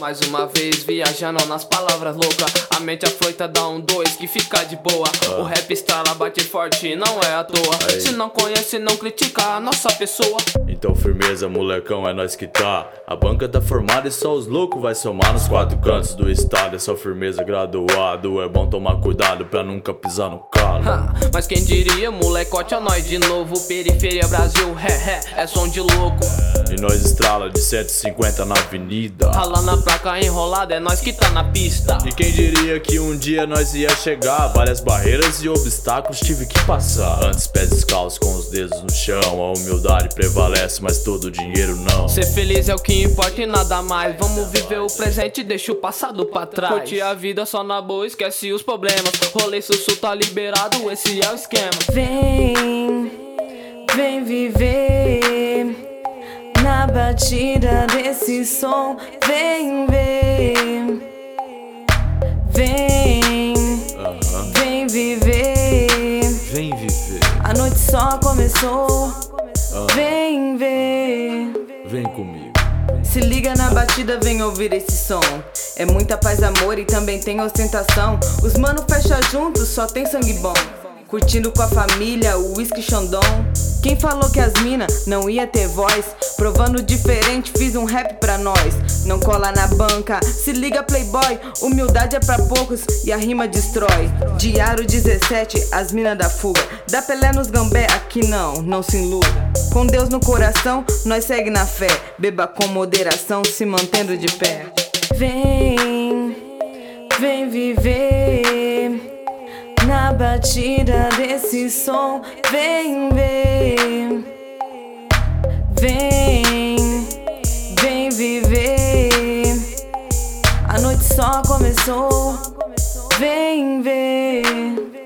Mais uma vez viajando nas palavras loucas. A mente afoita dá um dois que fica de boa. O rap estrala, bate forte e não é à toa. Se não conhece, não critica a nossa pessoa. Então firmeza, molecão, é nós que tá. A banca tá formada e só os loucos vai somar nos quatro cantos do estado. É só firmeza, graduado. É bom tomar cuidado pra nunca pisar no calo. Mas quem diria, molecote, é nós de novo. Periferia Brasil, é som de louco. E nós estrala de 150 na avenida. Rala na placa enrolada, é nós que tá na pista. E quem diria que um dia nós ia chegar? Várias barreiras e obstáculos tive que passar. Antes pés descalços com os dedos no chão. A humildade prevalece, mas todo o dinheiro não. Ser feliz é o que importa e nada mais. Vamos viver o presente e deixa o passado pra trás. Curte a vida só na boa, esquece os problemas. Rolê sussu tá liberado, esse é o esquema. Vem viver na batida desse som. Vem viver. Vem viver. A noite só começou. Vem ver. Vem comigo. Se liga na batida, vem ouvir esse som. É muita paz, amor e também tem ostentação. Os mano fecha juntos, só tem sangue bom. Curtindo com a família, o whisky Xandão. Quem falou que as mina não ia ter voz? Provando diferente, fiz um rap pra nós. Não cola na banca, se liga playboy. Humildade é pra poucos e a rima destrói. Diário 17, as mina da fuga. Dá Pelé nos gambé, aqui não se iluda. Com Deus no coração, nós segue na fé. Beba com moderação, se mantendo de pé. Vem viver na batida desse som. Vem viver. A noite só começou. Vem ver.